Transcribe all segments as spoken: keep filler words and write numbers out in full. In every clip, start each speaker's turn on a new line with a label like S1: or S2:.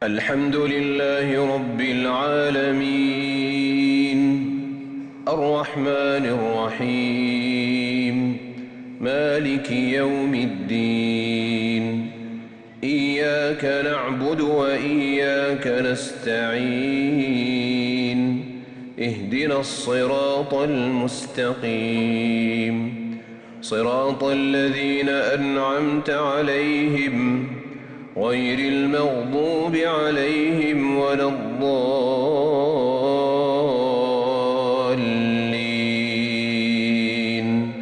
S1: الحمد لله رب العالمين الرحمن الرحيم مالك يوم الدين إياك نعبد وإياك نستعين اهدنا الصراط المستقيم صراط الذين أنعمت عليهم غير المغضوب عليهم ولا الضالين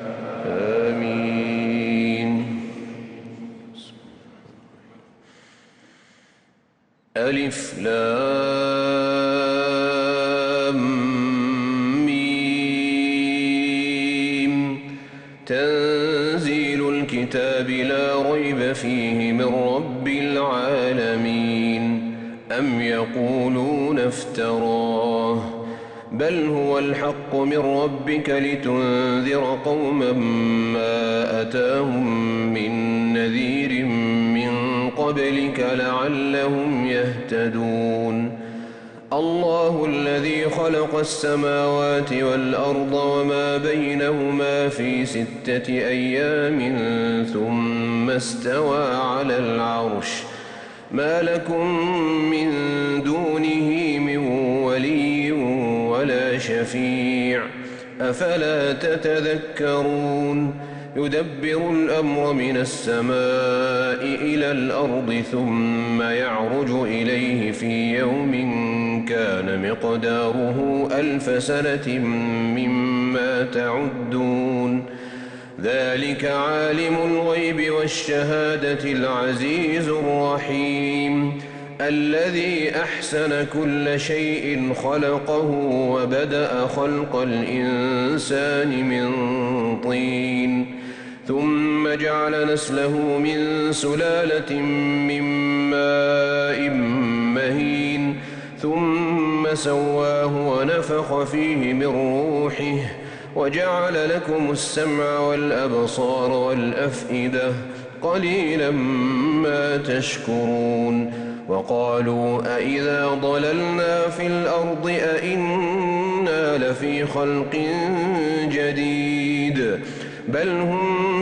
S1: آمين. ألف لام ميم تنزيل الكتاب لا ريب فيه من رب العالمين. أم يقولون افتراه بل هو الحق من ربك لتنذر قوما ما أتاهم من نذير من قبلك لعلهم يهتدون. الله الذي خلق السماوات والأرض وما بينهما في ستة أيام ثم استوى على العرش ما لكم من دونه من ولي ولا شفيع أفلا تتذكرون. يدبر الأمر من السماء إلى الأرض ثم يعرج إليه في يوم كان مقداره ألف سنة مما تعدون. ذلك عالم الغيب والشهادة العزيز الرحيم الذي أحسن كل شيء خلقه وبدأ خلق الإنسان من طين ثم جعل نسله من سلالة من ماء مهين ثم سواه ونفخ فيه من روحه وجعل لكم السمع والأبصار والأفئدة قليلا ما تشكرون. وقالوا أئذا ضللنا في الأرض أئنا لفي خلق جديد بل هم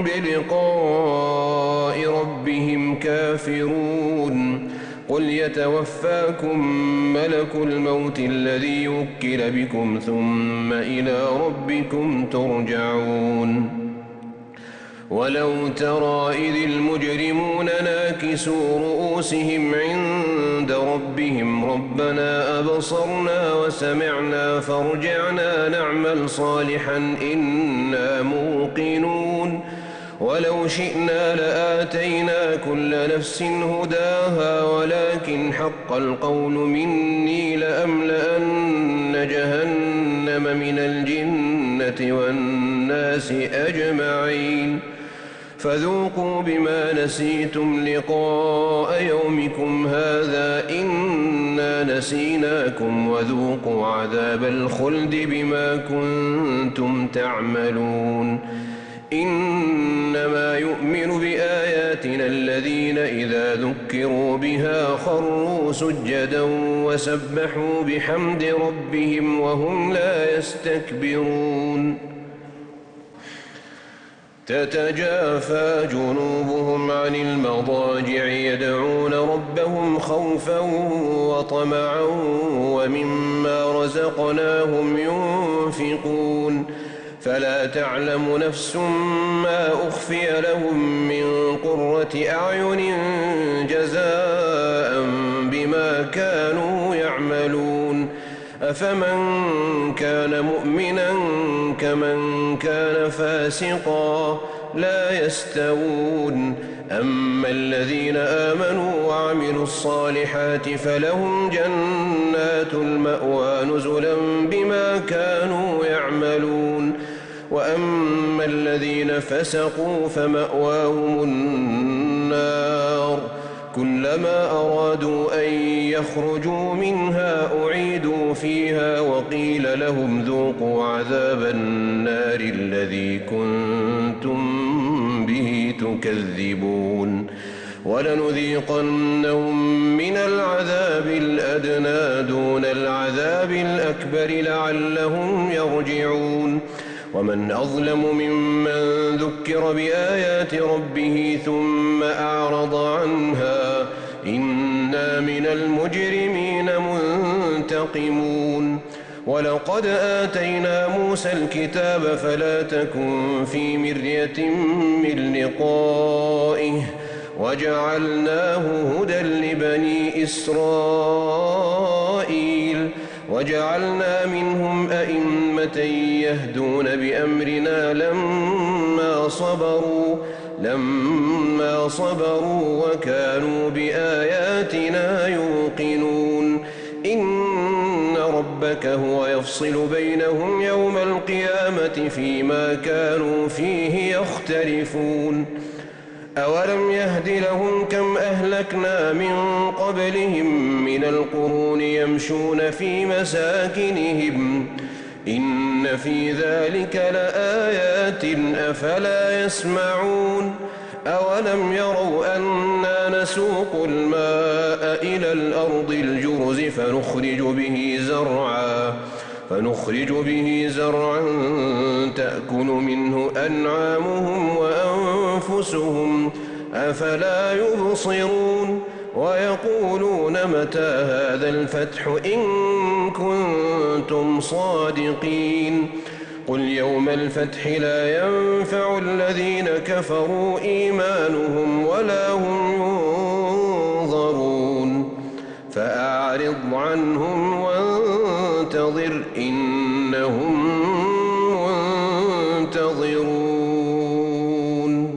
S1: بلقاء ربهم كافرون. قل يتوفاكم ملك الموت الذي وكل بكم ثم إلى ربكم ترجعون. ولو ترى إذ المجرمون ناكسوا رؤوسهم عند ربهم ربنا أبصرنا وسمعنا فارجعنا نعمل صالحا إنا موقنون. ولو شئنا لآتينا كل نفس هداها ولكن حق القول مني لأملأن جهنم من الجنة والناس أجمعين. فذوقوا بما نسيتم لقاء يومكم هذا إنا نسيناكم وذوقوا عذاب الخلد بما كنتم تعملون. إنما يؤمن بآياتنا الذين إذا ذكروا بها خروا سجدا وسبحوا بحمد ربهم وهم لا يستكبرون. تتجافى جنوبهم عن المضاجع يدعون ربهم خوفا وطمعا ومما رزقناهم ينفقون. فلا تعلم نفس ما أخفي لهم من قرة أعين جزاء بما كانوا يعملون. أفمن كان مؤمنا كمن كان فاسقا لا يستوون. أما الذين آمنوا وعملوا الصالحات فلهم جنات المأوى نزلا بما كانوا يعملون. وأما الذين فسقوا فمأواهم النار كلما أرادوا أن يخرجوا منها أعيدوا فيها وقيل لهم ذوقوا عذاب النار الذي كنتم به تكذبون. ولنذيقنهم من العذاب الأدنى دون العذاب الأكبر لعلهم يرجعون ومن أظلم ممن ذكر بآيات ربه ثم أعرض عنها إنا من المجرمين منتقمون ولقد آتينا موسى الكتاب فلا تكن في مرية من لقائه وجعلناه هدى لبني إسرائيل وجعلنا منهم أئمة يهدون بأمرنا لما صبروا لما صبروا وكانوا بآياتنا يوقنون إن ربك هو يفصل بينهم يوم القيامة فيما كانوا فيه يختلفون أولم يهد لهم كم أهلكنا من قبلهم من القرون يمشون في مساكنهم إن في ذلك لآيات أفلا يسمعون أولم يروا أنا نسوق الماء إلى الأرض الجرز فنخرج به زرعا فنخرج به زرعا تأكل منه أنعامهم وأنفسهم أفلا يبصرون ويقولون متى هذا الفتح إن كنتم صادقين قل يوم الفتح لا ينفع الذين كفروا إيمانهم ولا هم ينظرون فأعرض عنهم وانتظر إنهم منتظرون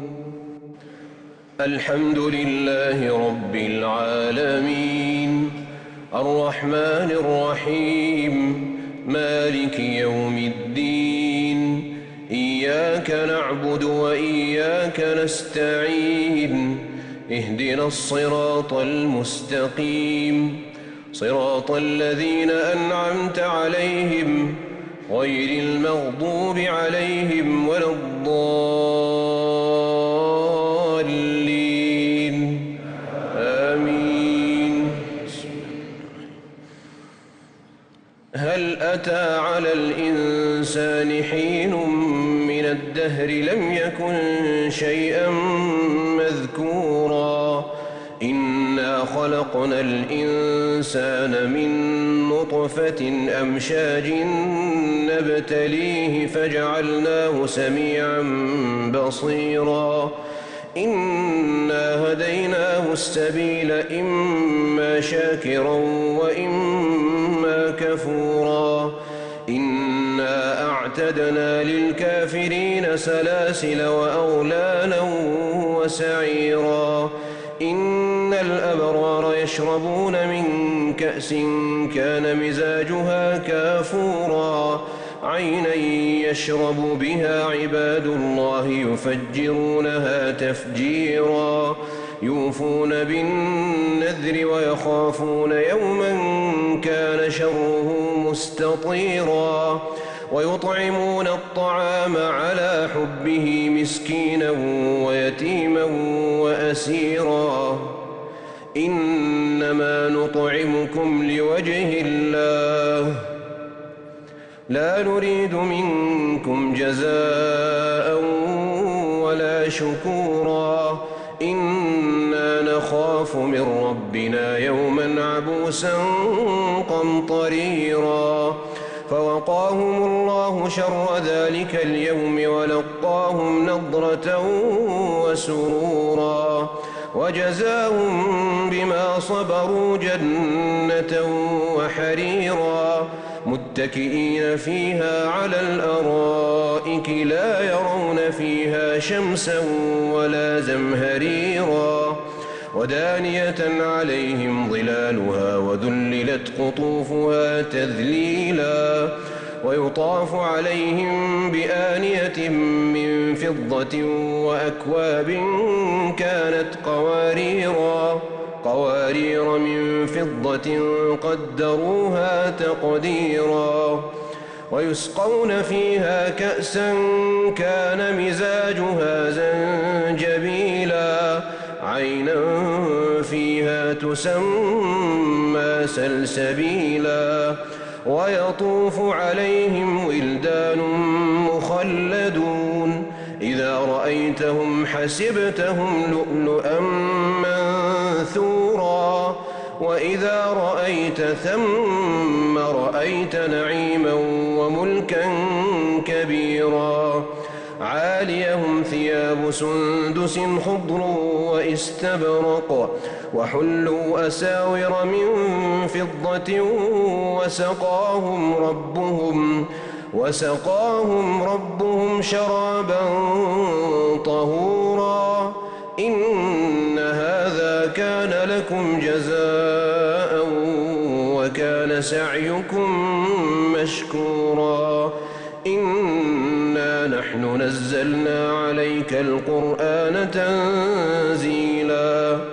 S1: الحمد لله رب العالمين الرحمن الرحيم مالك يوم الدين إياك نعبد وإياك نستعين اهدنا الصراط المستقيم صراط الذين أنعمت عليهم غير المغضوب عليهم ولا الضالين آمين هل أتى على الإنسان حين من الدهر لم يكن شيئا مذكورا إنا خلقنا الإنسان من نطفة أمشاج نبتليه فجعلناه سميعا بصيرا إنا هديناه السبيل إما شاكرا وإما كفورا إنا أعتدنا للكافرين سلاسل وأغلالا وسعيرا إن الأبرار يشربون من كأس كان مزاجها كافورا عينا يشرب بها عباد الله يفجرونها تفجيرا يوفون بالنذر ويخافون يوما كان شره مستطيرا ويطعمون الطعام على حبه مسكينا ويتيما وأسيرا إنما نطعمكم لوجه الله لا نريد منكم جزاء ولا شكورا إنا نخاف من ربنا يوما عبوسا قمطريرا فوقاهم الله شر ذلك اليوم ولقاهم نضرة وسرورا وجزاهم بما صبروا جنة وحريرا متكئين فيها على الأرائك لا يرون فيها شمسا ولا زمهريرا ودانية عليهم ظلالها وذللت قطوفها تذليلا ويطاف عليهم بآنية من فضة وأكواب كانت قواريرا قوارير من فضة قدروها تقديرا ويسقون فيها كأسا كان مزاجها زنجبيلا عينا فيها تسمى سلسبيلا ويطوف عليهم ولدان مخلدون إذا رأيتهم حسبتهم لؤلؤا منثورا وإذا رأيت ثم رأيت نعيما وملكا كبيرا عاليهم ثياب سندس خضر واستبرق وحلوا أساور من فضة وسقاهم ربهم وسقاهم ربهم شرابا طهورا إن هذا كان لكم جزاء وكان سعيكم مشكورا إنا نحن نزلنا عليك القرآن تنزيلا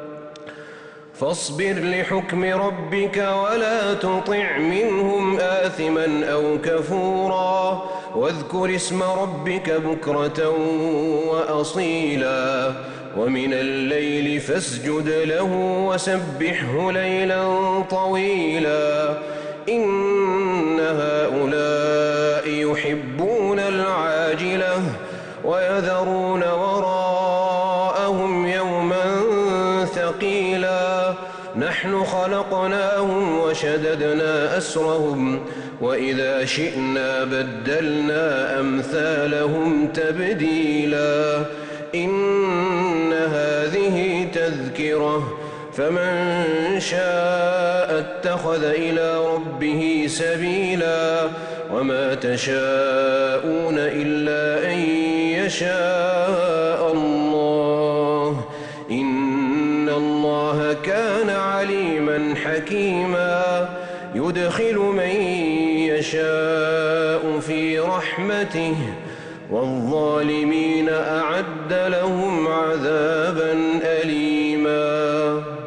S1: فاصبر لحكم ربك ولا تطع منهم آثما أو كفورا واذكر اسم ربك بكرة وأصيلا ومن الليل فاسجد له وسبحه ليلا طويلا إن هؤلاء يحبون العاجلة ويذرون وراءهم يوما ثقيلا نحن خلقناهم وشددنا أسرهم وإذا شئنا بدلنا أمثالهم تبديلا إن هذه تذكرة فمن شاء اتخذ إلى ربه سبيلا وما تشاءون إلا أن يشاء الله إن الله كان عليما حكيما يدخل من يشاء في رحمته والظالمين أعد لهم عذابا أليما.